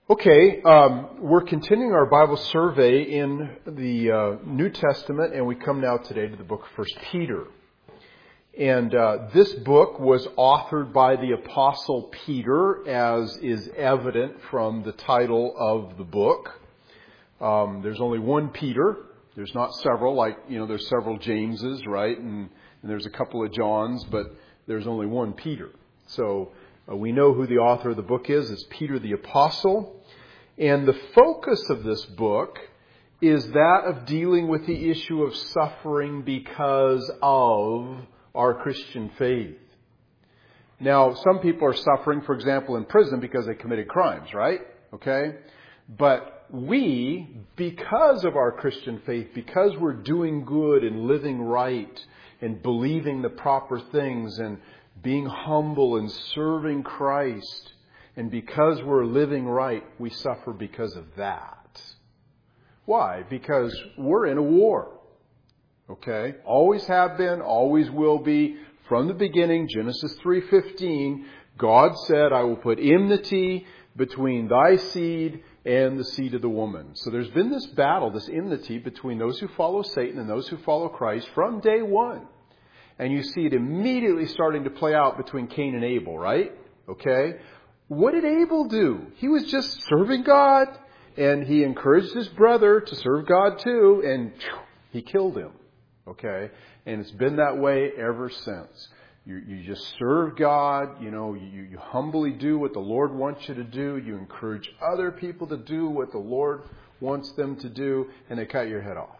Okay, we're continuing our Bible survey in the New Testament, and we come now today to the book of 1 Peter. And this book was authored by the Apostle Peter, as is evident from the title of the book. There's only one Peter. There's not several, there's several Jameses, right? And there's a couple of Johns, but there's only one Peter. So we know who the author of the book is. It's Peter the Apostle. And the focus of this book is that of dealing with the issue of suffering because of our Christian faith. Now, some people are suffering, for example, in prison because they committed crimes, right? Okay? But we, because of our Christian faith, because we're doing good and living right and believing the proper things and being humble and serving Christ, and because we're living right, we suffer because of that. Why? Because we're in a war. Okay? Always have been, always will be. From the beginning, Genesis 3:15, God said, I will put enmity between thy seed and the seed of the woman. So there's been this battle, this enmity between those who follow Satan and those who follow Christ from day one. And you see it immediately starting to play out between Cain and Abel, right? Okay? What did Abel do? He was just serving God, and he encouraged his brother to serve God too, and he killed him. Okay? And it's been that way ever since. You just serve God, you humbly do what the Lord wants you to do, you encourage other people to do what the Lord wants them to do, and they cut your head off.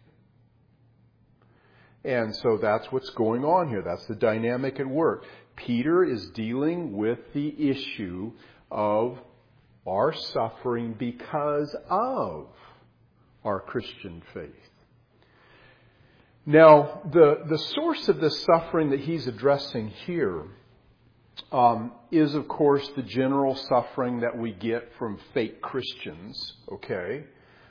And so that's what's going on here. That's the dynamic at work. Peter is dealing with the issue of our suffering because of our Christian faith. Now, the source of this suffering that he's addressing here is, of course, the general suffering that we get from fake Christians, okay?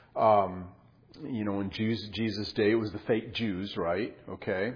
In Jesus' day, it was the fake Jews, right? Okay?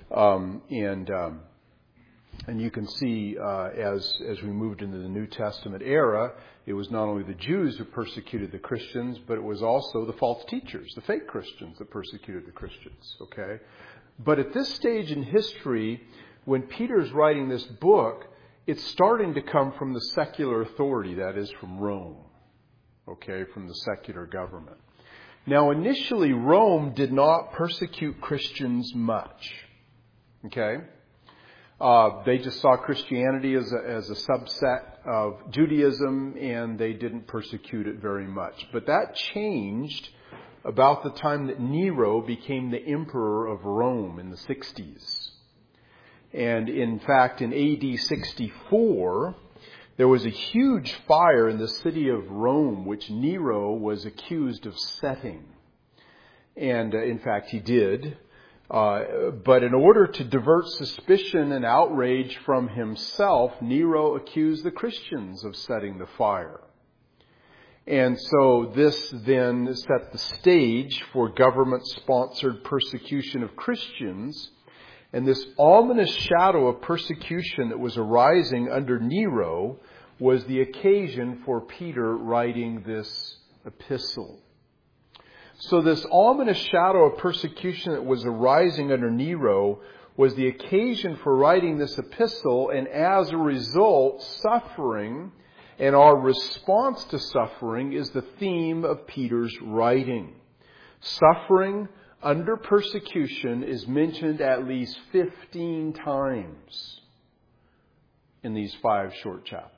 And you can see as we moved into the New Testament era, it was not only the Jews who persecuted the Christians, but it was also the false teachers, the fake Christians that persecuted the Christians. Okay? But at this stage in history, when Peter's writing this book, it's starting to come from the secular authority, that is from Rome. Okay? From the secular government. Now, initially, Rome did not persecute Christians much. Okay? They just saw Christianity as a subset of Judaism, and they didn't persecute it very much. But that changed about the time that Nero became the emperor of Rome in the 60s. And in fact, in AD 64, there was a huge fire in the city of Rome, which Nero was accused of setting. And in fact, he did. But in order to divert suspicion and outrage from himself, Nero accused the Christians of setting the fire. And so this then set the stage for government-sponsored persecution of Christians. And this ominous shadow of persecution that was arising under Nero was the occasion for Peter writing this epistle. So this ominous shadow of persecution that was arising under Nero was the occasion for writing this epistle, and as a result, suffering and our response to suffering is the theme of Peter's writing. Suffering under persecution is mentioned at least 15 times in these 5 short chapters.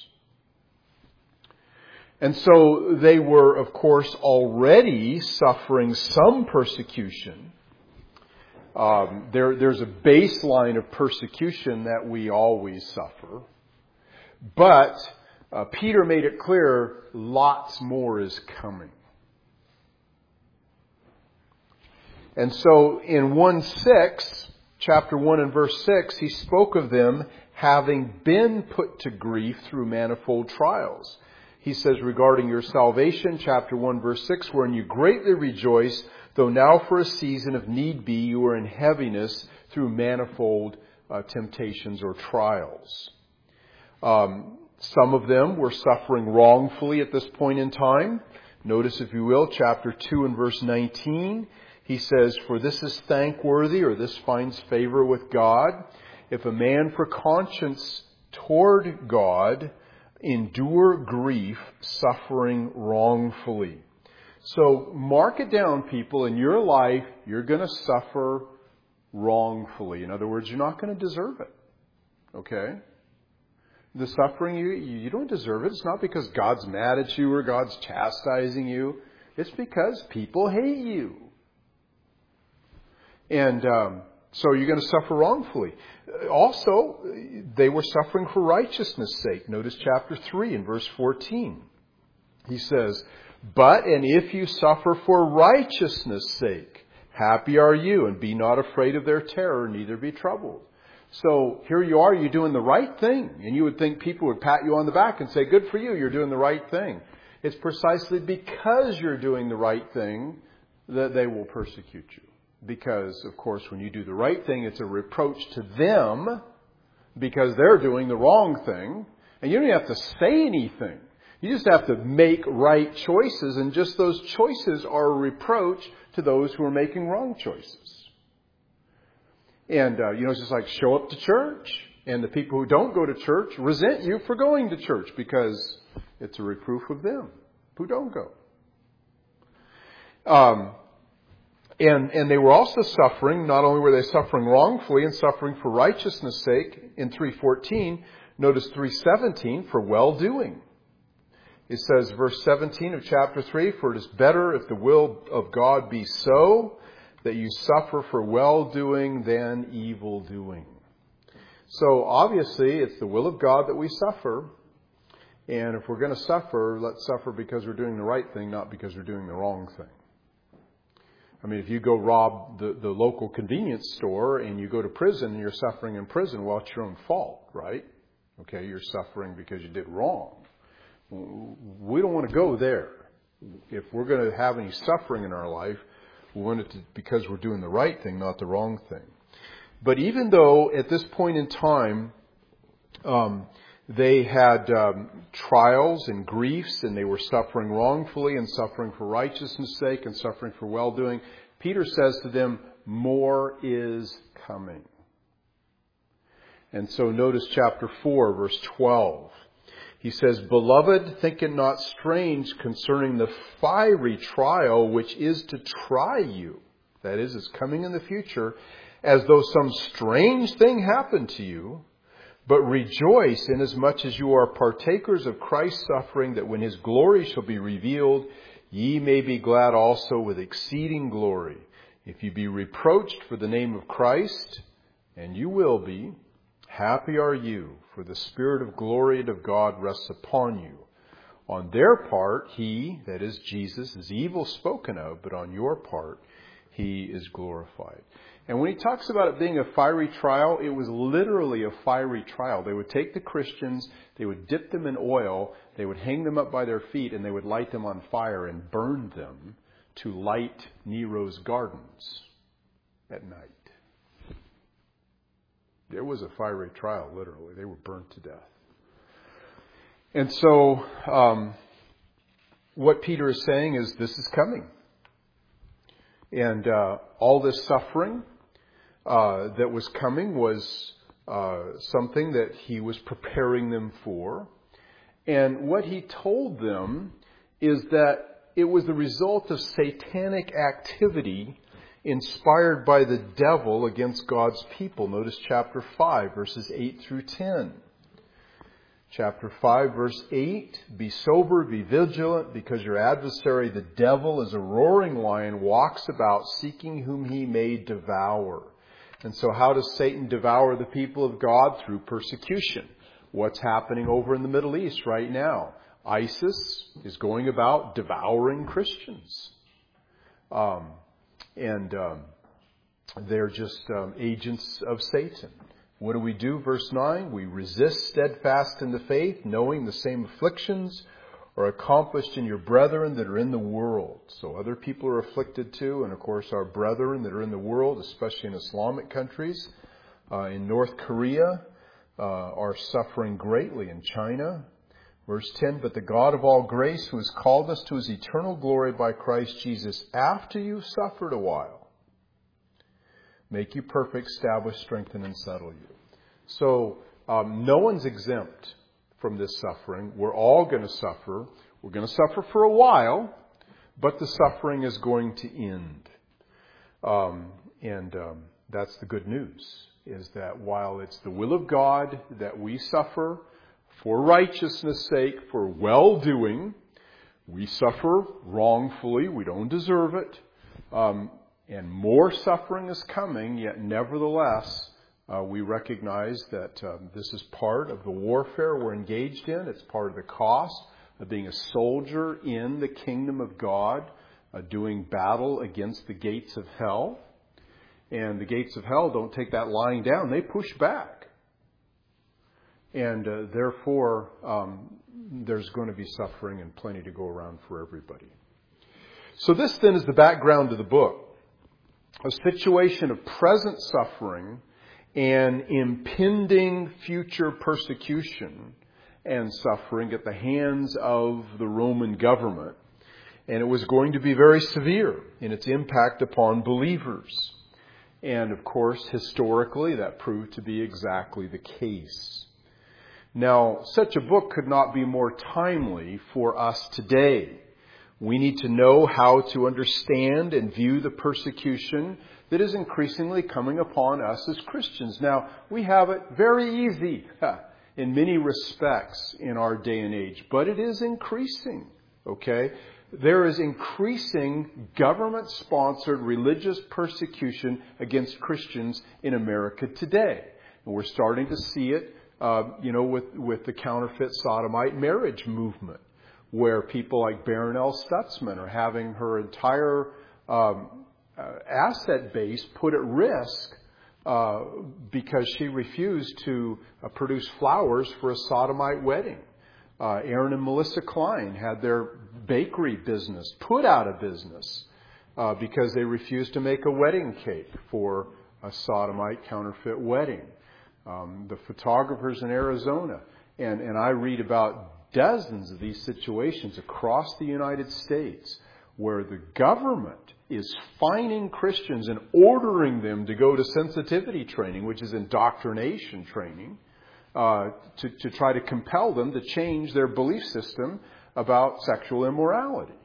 And so they were, of course, already suffering some persecution. There's a baseline of persecution that we always suffer. But Peter made it clear lots more is coming. And so in 1:6, chapter 1 and verse 6, he spoke of them having been put to grief through manifold trials. He says regarding your salvation, chapter 1, verse 6, wherein you greatly rejoice, though now for a season of need be, you are in heaviness through manifold temptations or trials. Some of them were suffering wrongfully at this point in time. Notice, if you will, chapter 2 and verse 19. He says, "For this is thankworthy," or this finds favor with God, "if a man for conscience toward God endure grief, suffering wrongfully." So mark it down, people. In your life, you're going to suffer wrongfully. In other words, you're not going to deserve it. Okay? The suffering, you don't deserve it. It's not because God's mad at you or God's chastising you. It's because people hate you. And so you're going to suffer wrongfully. Also, they were suffering for righteousness' sake. Notice chapter 3 and verse 14. He says, "But, and if you suffer for righteousness' sake, happy are you, and be not afraid of their terror, neither be troubled." So here you are, you're doing the right thing. And you would think people would pat you on the back and say, "Good for you, you're doing the right thing." It's precisely because you're doing the right thing that they will persecute you. Because, of course, when you do the right thing, it's a reproach to them because they're doing the wrong thing. And you don't even have to say anything. You just have to make right choices. And just those choices are a reproach to those who are making wrong choices. And, it's just like show up to church. And the people who don't go to church resent you for going to church because it's a reproof of them who don't go. And they were also suffering. Not only were they suffering wrongfully and suffering for righteousness' sake in 3:14, notice 3:17, for well-doing. It says, verse 17 of chapter 3, "For it is better if the will of God be so, that you suffer for well-doing than evil-doing." So obviously, it's the will of God that we suffer. And if we're going to suffer, let's suffer because we're doing the right thing, not because we're doing the wrong thing. I mean, if you go rob the local convenience store and you go to prison and you're suffering in prison, well, it's your own fault, right? Okay, you're suffering because you did wrong. We don't want to go there. If we're going to have any suffering in our life, we want it to, because we're doing the right thing, not the wrong thing. But even though at this point in time, they had trials and griefs, and they were suffering wrongfully and suffering for righteousness' sake and suffering for well-doing, Peter says to them, more is coming. And so notice chapter 4, verse 12. He says, "Beloved, think it not strange concerning the fiery trial which is to try you," that is coming in the future, "as though some strange thing happened to you. But rejoice inasmuch as you are partakers of Christ's suffering, that when His glory shall be revealed, ye may be glad also with exceeding glory. If you be reproached for the name of Christ, and you will be, happy are you, for the Spirit of glory and of God rests upon you. On their part, He," that is Jesus, "is evil spoken of, but on your part, He is glorified." And when he talks about it being a fiery trial, it was literally a fiery trial. They would take the Christians, they would dip them in oil, they would hang them up by their feet, and they would light them on fire and burn them to light Nero's gardens at night. It was a fiery trial, literally. They were burnt to death. And so, what Peter is saying is this is coming. And all this suffering that was coming was something that he was preparing them for. And what he told them is that it was the result of satanic activity inspired by the devil against God's people. Notice chapter 5, verses 8 through 10. Chapter 5, verse 8, "Be sober, be vigilant, because your adversary, the devil, as a roaring lion, walks about seeking whom he may devour." And so how does Satan devour the people of God? Through persecution. What's happening over in the Middle East right now? ISIS is going about devouring Christians. They're just agents of Satan. What do? Verse 9, "We resist steadfast in the faith, knowing the same afflictions are accomplished in your brethren that are in the world." So other people are afflicted too. And of course our brethren that are in the world, especially in Islamic countries, in North Korea, are suffering greatly. In China, Verse 10, but the God of all grace, who has called us to His eternal glory by Christ Jesus, after you've suffered a while, make you perfect, establish, strengthen, and settle you. So no one's exempt from this suffering. We're all going to suffer. We're going to suffer for a while, but the suffering is going to end. That's the good news, is that while it's the will of God that we suffer for righteousness' sake, for well-doing, we suffer wrongfully. We don't deserve it. And more suffering is coming, yet nevertheless, we recognize that this is part of the warfare we're engaged in. It's part of the cost of being a soldier in the kingdom of God, doing battle against the gates of hell. And the gates of hell don't take that lying down. They push back. And therefore, there's going to be suffering and plenty to go around for everybody. So this then is the background to the book. A situation of present suffering and impending future persecution and suffering at the hands of the Roman government. And it was going to be very severe in its impact upon believers. And of course, historically, that proved to be exactly the case. Now, such a book could not be more timely for us today. We need to know how to understand and view the persecution that is increasingly coming upon us as Christians. Now, we have it very easy in many respects in our day and age, but it is increasing, okay? There is increasing government-sponsored religious persecution against Christians in America today. And we're starting to see it, with the counterfeit sodomite marriage movement, where people like Barronelle Stutzman are having her entire asset base put at risk because she refused to produce flowers for a sodomite wedding. Aaron and Melissa Klein had their bakery business put out of business because they refused to make a wedding cake for a sodomite counterfeit wedding. The photographers in Arizona, and I read about dozens of these situations across the United States where the government is fining Christians and ordering them to go to sensitivity training, which is indoctrination training, to try to compel them to change their belief system about sexual immorality.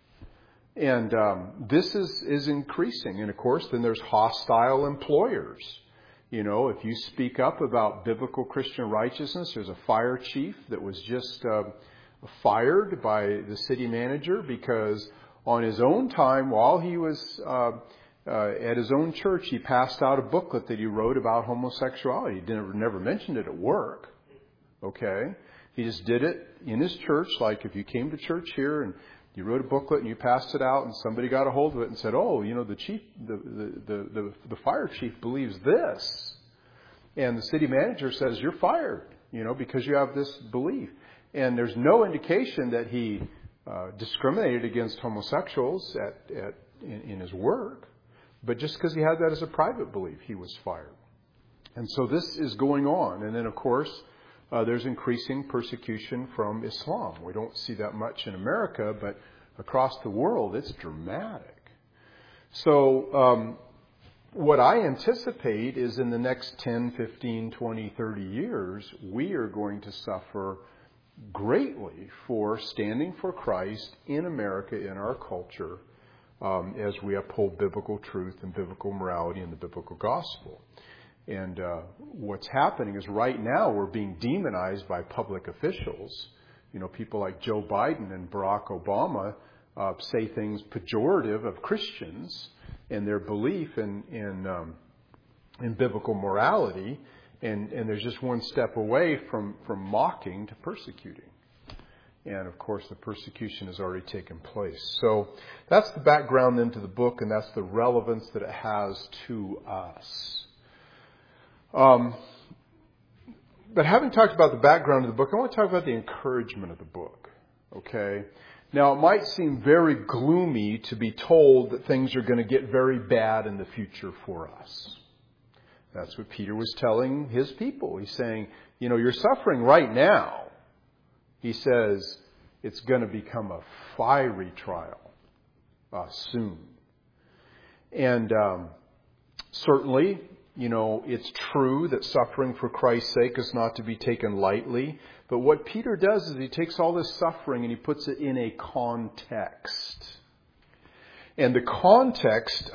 And this is increasing. And of course, then there's hostile employers. You know, if you speak up about biblical Christian righteousness, there's a fire chief that was just fired by the city manager because on his own time, while he was at his own church, he passed out a booklet that he wrote about homosexuality. He never mentioned it at work. Okay? He just did it in his church, like if you came to church here and you wrote a booklet and you passed it out and somebody got a hold of it and said, oh, you know, the chief, the fire chief believes this. And the city manager says, you're fired, you know, because you have this belief. And there's no indication that he discriminated against homosexuals in his work. But just because he had that as a private belief, he was fired. And so this is going on. And then, of course, there's increasing persecution from Islam. We don't see that much in America, but across the world, it's dramatic. So what I anticipate is in the next 10, 15, 20, 30 years, we are going to suffer greatly for standing for Christ in America, in our culture, as we uphold biblical truth and biblical morality and the biblical gospel. And what's happening is right now we're being demonized by public officials. You know, people like Joe Biden and Barack Obama say things pejorative of Christians and their belief in biblical morality. And there's just one step away from mocking to persecuting. And, of course, the persecution has already taken place. So that's the background then to the book, and that's the relevance that it has to us. But having talked about the background of the book, I want to talk about the encouragement of the book. Okay? Now, it might seem very gloomy to be told that things are going to get very bad in the future for us. That's what Peter was telling his people. He's saying, you know, you're suffering right now. He says it's going to become a fiery trial soon. And certainly, it's true that suffering for Christ's sake is not to be taken lightly. But what Peter does is he takes all this suffering and he puts it in a context. And the context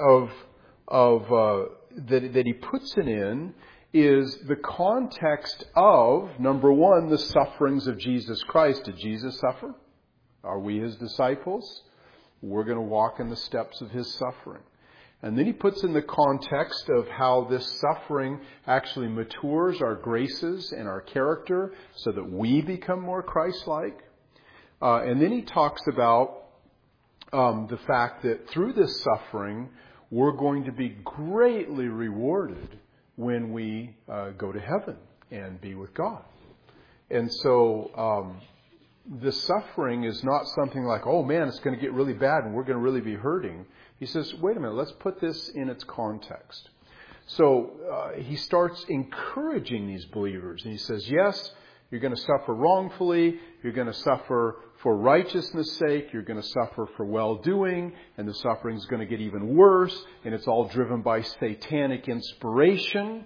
that he puts it in is the context of, number one, the sufferings of Jesus Christ. Did Jesus suffer? Are we his disciples? We're going to walk in the steps of his suffering. And then he puts in the context of how this suffering actually matures our graces and our character so that we become more Christ-like. And then he talks about the fact that through this suffering, we're going to be greatly rewarded when we go to heaven and be with God. And so the suffering is not something like, oh man, it's going to get really bad and we're going to really be hurting. He says, wait a minute, let's put this in its context. So he starts encouraging these believers. And he says, yes, you're going to suffer wrongfully. You're going to suffer for righteousness' sake. You're going to suffer for well-doing. And the suffering is going to get even worse. And it's all driven by satanic inspiration.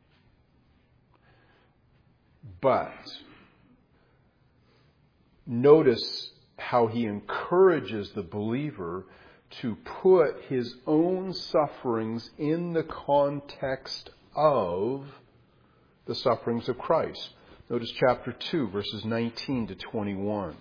But notice how he encourages the believer to put his own sufferings in the context of the sufferings of Christ. Notice chapter 2, verses 19 to 21.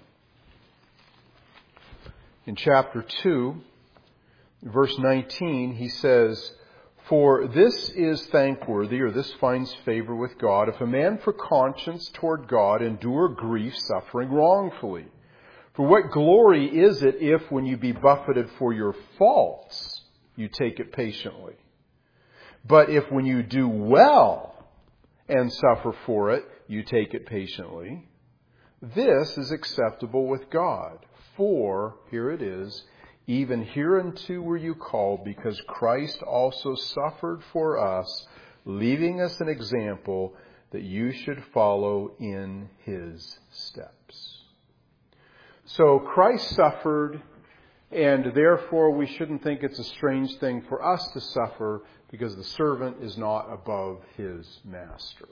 In chapter 2, verse 19, he says, "For this is thankworthy," or this finds favor with God, "if a man for conscience toward God endure grief, suffering wrongfully. For what glory is it if, when you be buffeted for your faults, you take it patiently? But if when you do well and suffer for it, you take it patiently, this is acceptable with God. For," here it is, "even hereunto were you called, because Christ also suffered for us, leaving us an example that you should follow in his steps." So Christ suffered, and therefore we shouldn't think it's a strange thing for us to suffer, because the servant is not above his master.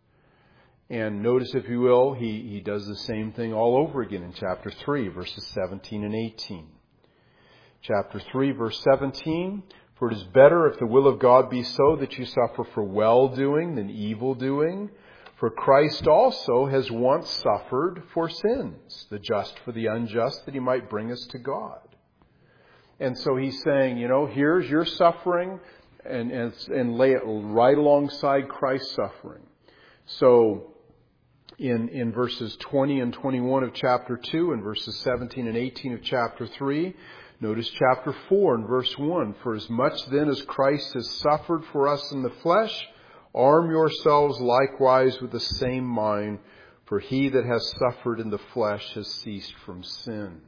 And notice, if you will, he does the same thing all over again in chapter 3, verses 17 and 18. Chapter 3, verse 17, "For it is better, if the will of God be so, that you suffer for well-doing than evil-doing. For Christ also has once suffered for sins, the just for the unjust, that he might bring us to God." And so he's saying, here's your suffering, and lay it right alongside Christ's suffering. So in verses 20 and 21 of chapter 2 and verses 17 and 18 of chapter 3, notice chapter 4 and verse 1, "For as much then as Christ has suffered for us in the flesh, arm yourselves likewise with the same mind, for he that has suffered in the flesh has ceased from sin."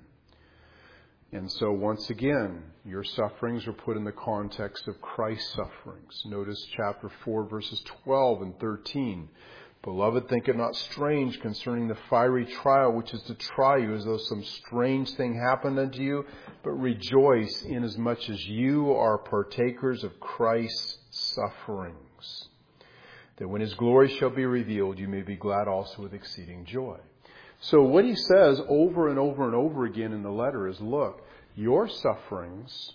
And so once again, your sufferings are put in the context of Christ's sufferings. Notice chapter 4, verses 12 and 13. "Beloved, think it not strange concerning the fiery trial which is to try you, as though some strange thing happened unto you, but rejoice inasmuch as you are partakers of Christ's sufferings, that when his glory shall be revealed, you may be glad also with exceeding joy." So what he says over and over and over again in the letter is, look, your sufferings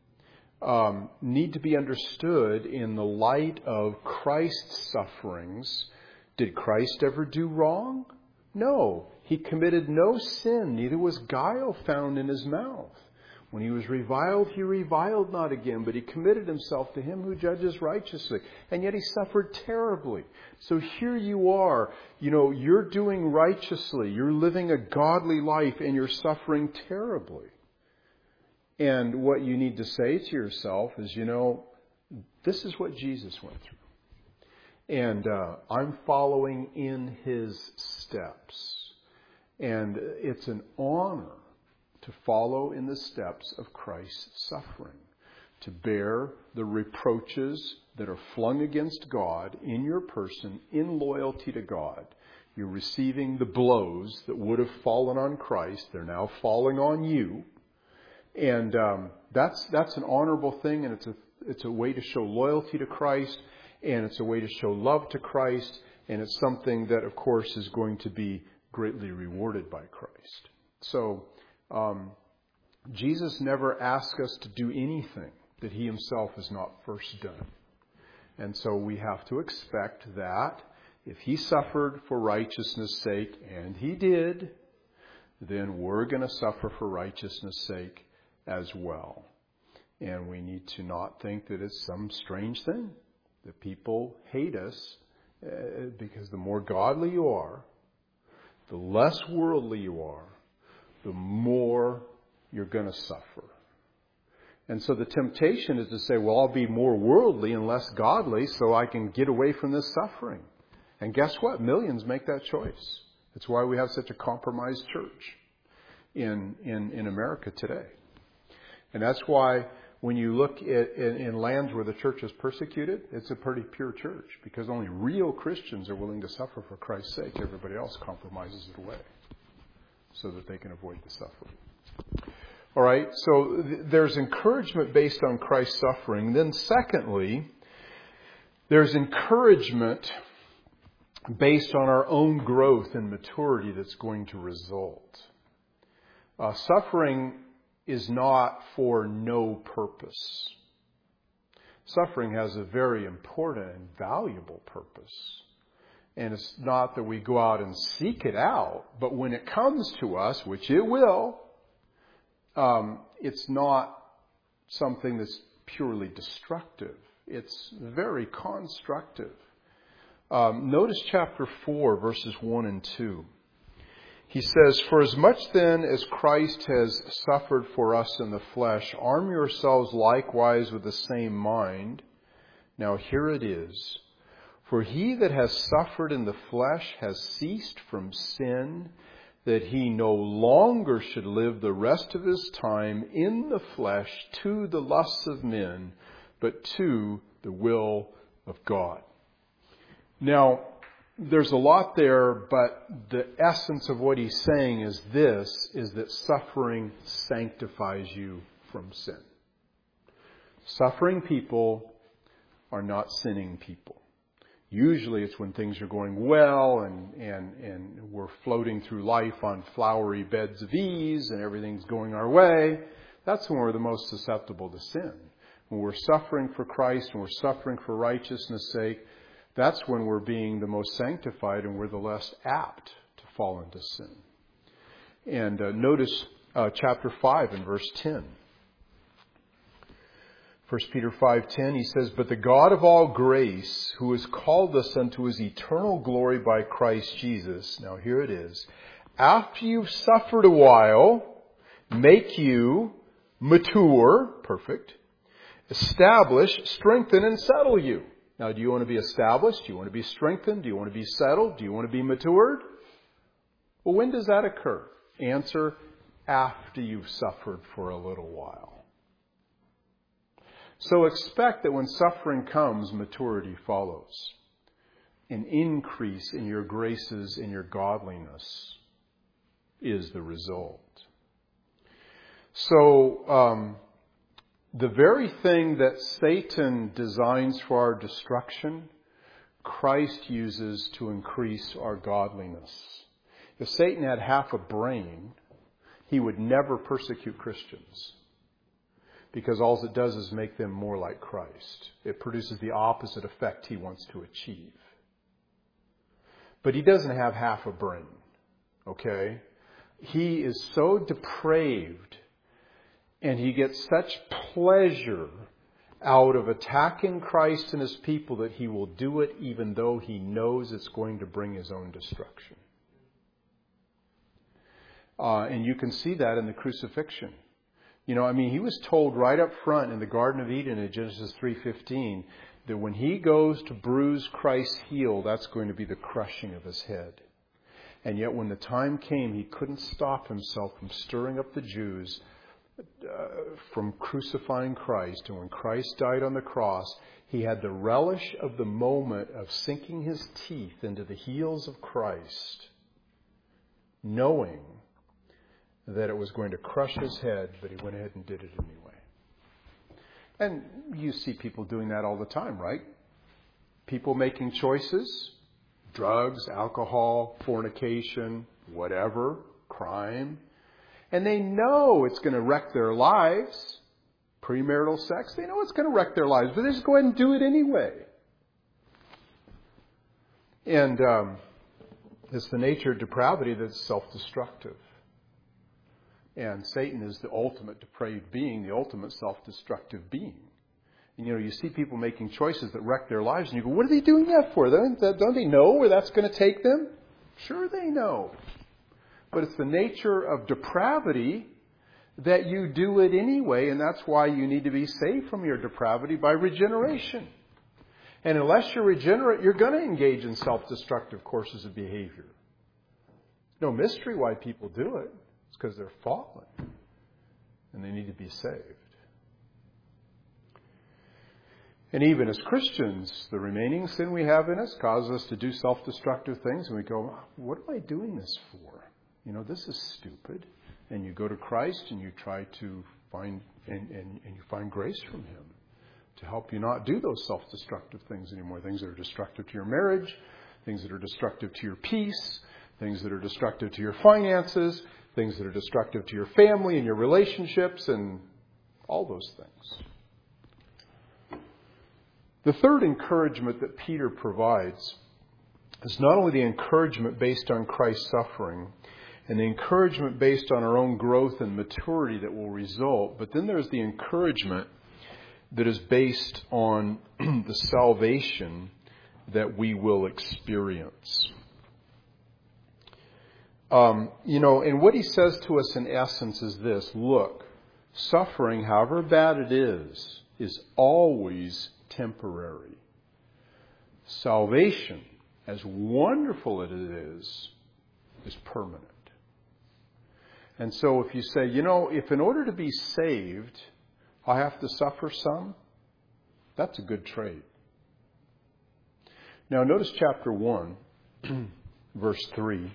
need to be understood in the light of Christ's sufferings. Did Christ ever do wrong? No. He committed no sin, neither was guile found in his mouth. When he was reviled, he reviled not again, but he committed himself to him who judges righteously. And yet he suffered terribly. So here you are, you're doing righteously, you're living a godly life, and you're suffering terribly. And what you need to say to yourself is, this is what Jesus went through. And I'm following in his steps. And it's an honor to follow in the steps of Christ's suffering, to bear the reproaches that are flung against God in your person in loyalty to God, You're receiving the blows that would have fallen on Christ. They're now falling on you. And that's an honorable thing, and it's a way to show loyalty to Christ, and it's a way to show love to Christ, and it's something that, of course, is going to be greatly rewarded by Christ. So, Jesus never asked us to do anything that He Himself has not first done. And so we have to expect that if He suffered for righteousness' sake, and He did, then we're going to suffer for righteousness' sake as well. And we need to not think that it's some strange thing, that people hate us, because the more godly you are, the less worldly you are, the more you're going to suffer. And so the temptation is to say, well, I'll be more worldly and less godly so I can get away from this suffering. And guess what? Millions make that choice. It's why we have such a compromised church in America today. And that's why when you look in lands where the church is persecuted, it's a pretty pure church, because only real Christians are willing to suffer for Christ's sake. Everybody else compromises it away so that they can avoid the suffering. All right, so there's encouragement based on Christ's suffering. Then secondly, there's encouragement based on our own growth and maturity that's going to result. Suffering is not for no purpose. Suffering has a very important and valuable purpose. And it's not that we go out and seek it out, but when it comes to us, which it will, it's not something that's purely destructive. It's very constructive. Notice chapter 4, verses 1 and 2. He says, "For as much then as Christ has suffered for us in the flesh, arm yourselves likewise with the same mind." Now here it is. "For he that has suffered in the flesh has ceased from sin, that he no longer should live the rest of his time in the flesh to the lusts of men, but to the will of God." Now, there's a lot there, but the essence of what he's saying is this, is that suffering sanctifies you from sin. Suffering people are not sinning people. Usually it's when things are going well and we're floating through life on flowery beds of ease and everything's going our way. That's when we're the most susceptible to sin. When we're suffering for Christ and we're suffering for righteousness' sake, that's when we're being the most sanctified and we're the less apt to fall into sin. And notice chapter 5 and verse 10. 1 Peter 5:10, he says, "But the God of all grace, who has called us unto His eternal glory by Christ Jesus," now here it is, "after you've suffered a while, make you mature," perfect, "establish, strengthen, and settle you." Now, do you want to be established? Do you want to be strengthened? Do you want to be settled? Do you want to be matured? Well, when does that occur? Answer, after you've suffered for a little while. So expect that when suffering comes, maturity follows. An increase in your graces and your godliness is the result. So, the very thing that Satan designs for our destruction, Christ uses to increase our godliness. If Satan had half a brain, he would never persecute Christians, because all it does is make them more like Christ. It produces the opposite effect he wants to achieve. But he doesn't have half a brain, okay? He is so depraved, and he gets such pleasure out of attacking Christ and His people that he will do it even though he knows it's going to bring his own destruction. And you can see that in the crucifixion. You know, I mean, he was told right up front in the Garden of Eden in Genesis 3:15 that when he goes to bruise Christ's heel, that's going to be the crushing of his head. And yet when the time came, he couldn't stop himself from stirring up the Jews from crucifying Christ. And when Christ died on the cross, he had the relish of the moment of sinking his teeth into the heels of Christ, knowing that it was going to crush his head, but he went ahead and did it anyway. And you see people doing that all the time, right? People making choices, drugs, alcohol, fornication, whatever, crime, and they know it's going to wreck their lives. Premarital sex, they know it's going to wreck their lives, but they just go ahead and do it anyway. And it's the nature of depravity that's self-destructive. And Satan is the ultimate depraved being, the ultimate self-destructive being. And you see people making choices that wreck their lives, and you go, what are they doing that for? Don't they know where that's going to take them? Sure they know. But it's the nature of depravity that you do it anyway, and that's why you need to be saved from your depravity by regeneration. And unless you're regenerate, you're going to engage in self-destructive courses of behavior. No mystery why people do it. It's because they're fallen, and they need to be saved. And even as Christians, the remaining sin we have in us causes us to do self-destructive things, and we go, what am I doing this for? This is stupid. And you go to Christ and you try to find, and you find grace from Him to help you not do those self-destructive things anymore. Things that are destructive to your marriage, things that are destructive to your peace, things that are destructive to your finances, things that are destructive to your family and your relationships, and all those things. The third encouragement that Peter provides is not only the encouragement based on Christ's suffering, and the encouragement based on our own growth and maturity that will result, but then there's the encouragement that is based on the salvation that we will experience. And what he says to us in essence is this: look, suffering, however bad it is always temporary. Salvation, as wonderful as it is permanent. And so if you say, if in order to be saved, I have to suffer some, that's a good trade. Now notice chapter 1, verse 3.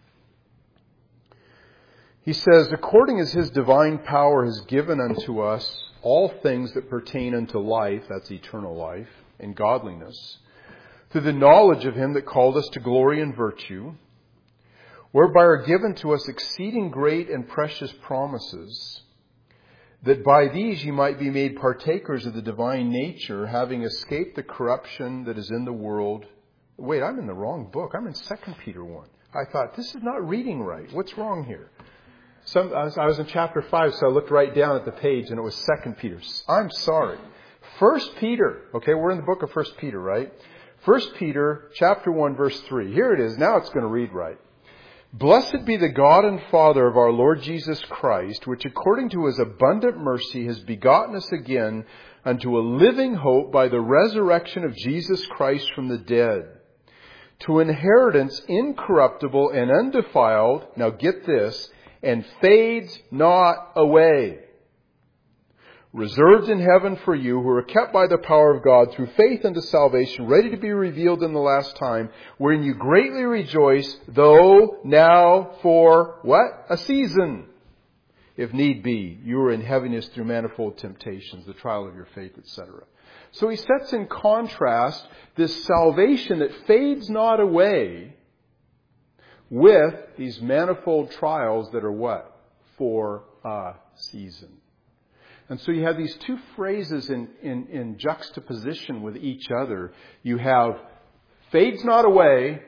He says, according as His divine power has given unto us all things that pertain unto life, that's eternal life, and godliness, through the knowledge of Him that called us to glory and virtue, whereby are given to us exceeding great and precious promises, that by these ye might be made partakers of the divine nature, having escaped the corruption that is in the world. Wait, I'm in the wrong book. I'm in 2 Peter 1. I thought, this is not reading right. What's wrong here? I was in chapter 5, so I looked right down at the page, and it was 2 Peter. I'm sorry. 1 Peter. Okay, we're in the book of 1 Peter, right? 1 Peter, chapter 1, verse 3. Here it is. Now it's going to read right. Blessed be the God and Father of our Lord Jesus Christ, which according to His abundant mercy has begotten us again unto a living hope by the resurrection of Jesus Christ from the dead, to inheritance incorruptible and undefiled, now get this, and fades not away, reserved in heaven for you, who are kept by the power of God through faith unto salvation, ready to be revealed in the last time, wherein you greatly rejoice, though now for what? A season, if need be, you are in heaviness through manifold temptations, the trial of your faith, etc. So he sets in contrast this salvation that fades not away with these manifold trials that are what? For a season. And so you have these two phrases in juxtaposition with each other. You have fades not away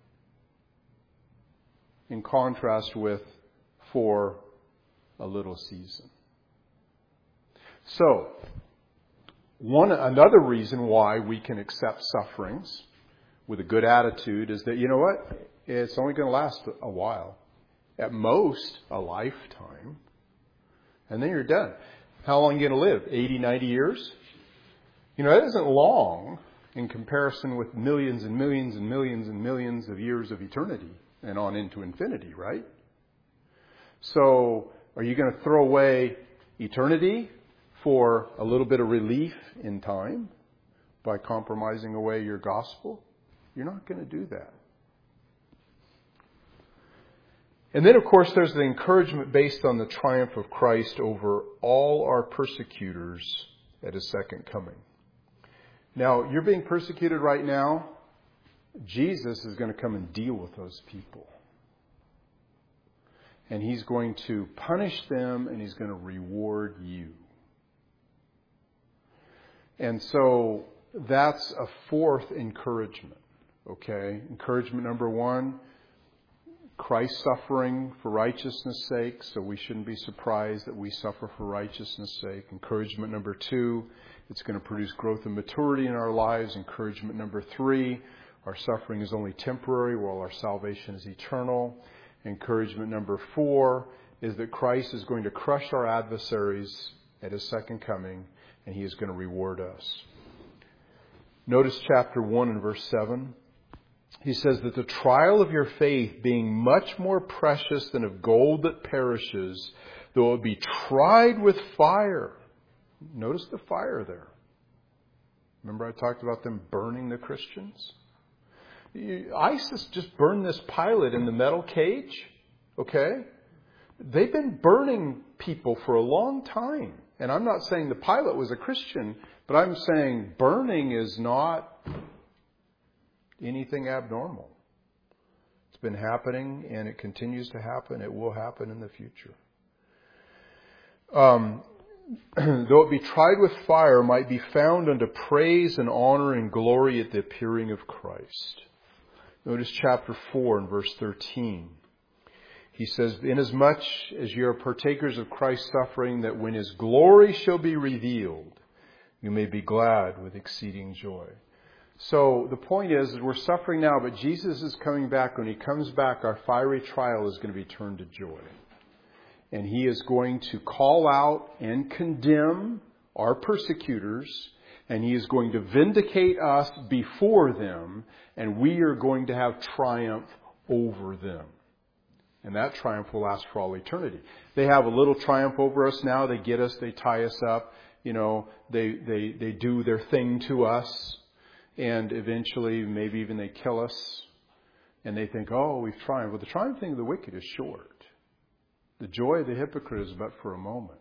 in contrast with for a little season. So, another reason why we can accept sufferings with a good attitude is that, you know what? It's only going to last a while. At most, a lifetime. And then you're done. How long are you going to live? 80, 90 years? That isn't long in comparison with millions and millions and millions and millions of years of eternity and on into infinity, right? So, are you going to throw away eternity for a little bit of relief in time by compromising away your gospel? You're not going to do that. And then, of course, there's the encouragement based on the triumph of Christ over all our persecutors at His second coming. Now, you're being persecuted right now. Jesus is going to come and deal with those people. And He's going to punish them, and He's going to reward you. And so that's a fourth encouragement. Okay? Encouragement number one, Christ suffering for righteousness' sake, so we shouldn't be surprised that we suffer for righteousness' sake. Encouragement number two, it's going to produce growth and maturity in our lives. Encouragement number three, our suffering is only temporary while our salvation is eternal. Encouragement number four is that Christ is going to crush our adversaries at His second coming, and He is going to reward us. Notice chapter 1 and verse 7. He says that the trial of your faith, being much more precious than of gold that perishes, though it be tried with fire. Notice the fire there. Remember I talked about them burning the Christians? ISIS just burned this pilot in the metal cage. Okay? They've been burning people for a long time. And I'm not saying the pilot was a Christian, but I'm saying burning is not anything abnormal. It's been happening, and it continues to happen. It will happen in the future. Though it be tried with fire, might be found unto praise and honor and glory at the appearing of Christ. Notice chapter 4 and verse 13. He says, inasmuch as ye are partakers of Christ's suffering, that when His glory shall be revealed, you may be glad with exceeding joy. So the point is we're suffering now, but Jesus is coming back. When He comes back, our fiery trial is going to be turned to joy. And He is going to call out and condemn our persecutors, and He is going to vindicate us before them, and we are going to have triumph over them. And that triumph will last for all eternity. They have a little triumph over us now. They get us, they tie us up, they do their thing to us. And eventually, maybe even they kill us. And they think, oh, we've triumphed. Well, the triumphing of the wicked is short. The joy of the hypocrite is but for a moment.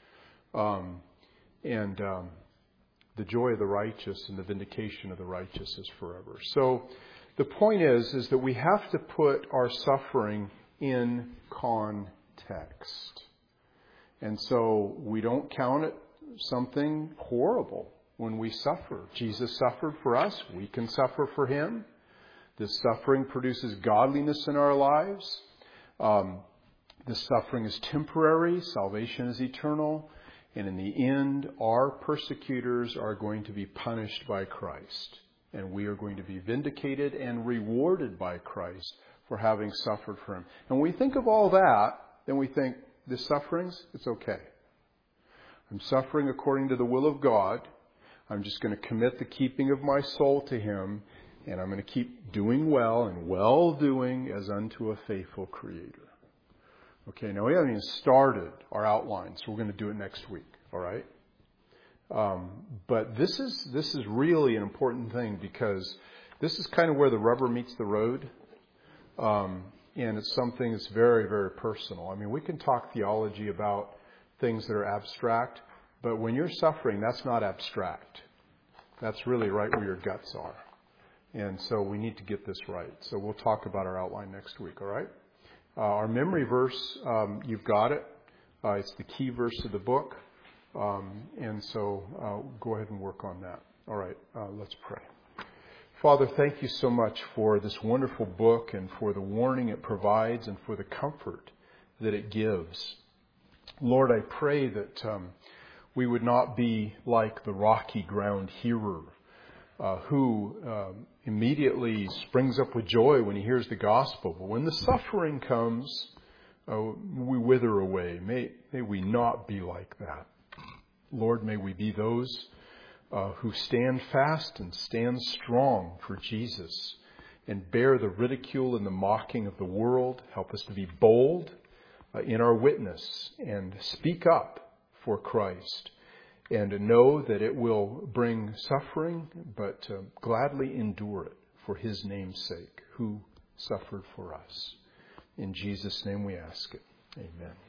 The joy of the righteous and the vindication of the righteous is forever. So the point is that we have to put our suffering in context. And so we don't count it something horrible when we suffer. Jesus suffered for us. We can suffer for Him. This suffering produces godliness in our lives. This suffering is temporary. Salvation is eternal. And in the end, our persecutors are going to be punished by Christ. And we are going to be vindicated and rewarded by Christ for having suffered for Him. And when we think of all that, then we think, this sufferings, it's okay. I'm suffering according to the will of God. I'm just going to commit the keeping of my soul to Him, and I'm going to keep doing well and well-doing as unto a faithful Creator. Okay, now we haven't even started our outline, so we're going to do it next week, all right? But this is really an important thing, because this is kind of where the rubber meets the road, and it's something that's very, very personal. I mean, we can talk theology about things that are abstract, but when you're suffering, that's not abstract. That's really right where your guts are. And so we need to get this right. So we'll talk about our outline next week, all right? Our memory verse, you've got it. It's the key verse of the book. And so go ahead and work on that. All right, let's pray. Father, thank you so much for this wonderful book and for the warning it provides and for the comfort that it gives. Lord, I pray that we would not be like the rocky ground hearer who immediately springs up with joy when he hears the gospel. But when the suffering comes, we wither away. May we not be like that. Lord, may we be those who stand fast and stand strong for Jesus and bear the ridicule and the mocking of the world. Help us to be bold in our witness and speak up for Christ. And to know that it will bring suffering, but gladly endure it for His name's sake, who suffered for us. In Jesus' name we ask it. Amen.